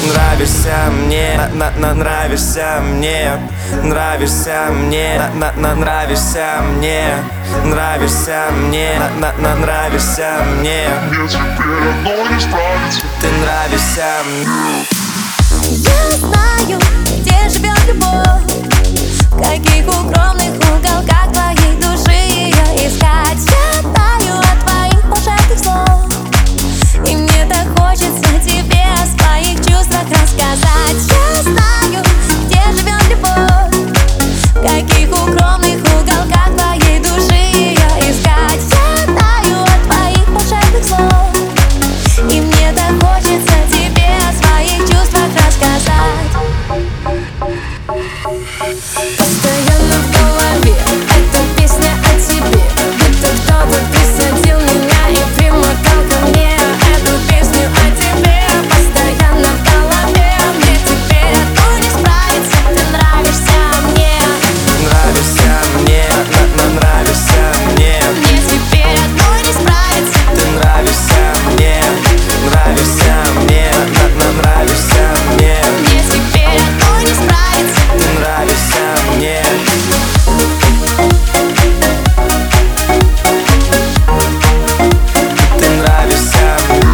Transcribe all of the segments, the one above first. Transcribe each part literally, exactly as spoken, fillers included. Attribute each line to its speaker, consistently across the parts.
Speaker 1: Нравишься мне, на, на, нравишься мне, нравишься мне, на, на, нравишься мне, нравишься мне, на, на, нравишься мне.
Speaker 2: Мне теперь одно не справится.
Speaker 1: Ты нравишься мне.
Speaker 3: Я знаю, где живет любовь, в каких укромных уголках твоей души ее искать. Я знаю от твоих волшебных слов, и мне так хочется тебе о своих чувствах рассказать. Я знаю, где живет любовь, в каких укромных уголках твоей души ее искать. Я знаю от твоих волшебных слов, и мне так хочется тебе о своих чувствах рассказать. Постоянно в голове эта песня о тебе, будто кто-то присадил меня и примотал ко мне эту песню о тебе. Постоянно в голове, мне теперь одной не справиться. Ты нравишься мне.
Speaker 1: Нравишься мне, на, на, нравишься мне.
Speaker 3: Мне теперь одной не справиться.
Speaker 1: Ты нравишься мне, нравишься мне, на, на, нравишься мне.
Speaker 3: Мне теперь одной не справиться.
Speaker 1: Ты нравишься мне. Ты нравишься мне.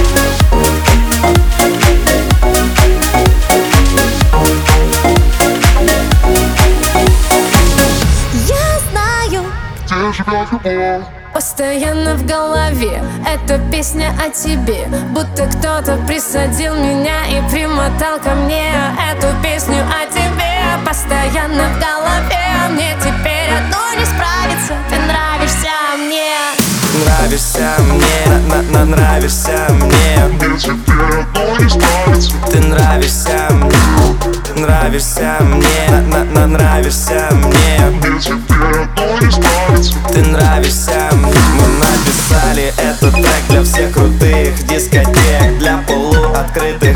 Speaker 3: Я знаю,
Speaker 2: Где живет любовь?
Speaker 3: постоянно в голове эта песня о тебе, будто кто-то присадил меня и примотал ко мне эту песню о тебе. Постоянно в голове, мне теперь одной не справиться. Ты нравишься мне.
Speaker 1: Нравишься мне, на, на, нравишься мне.
Speaker 2: Мне теперь одно не справится.
Speaker 1: Ты нравишься мне, нравишься мне, на, на, нравишься мне.
Speaker 2: Мне теперь одно не справится.
Speaker 1: Ты нравишься мне. Мы написали этот трек для всех крутых дискотек, для полуоткрытых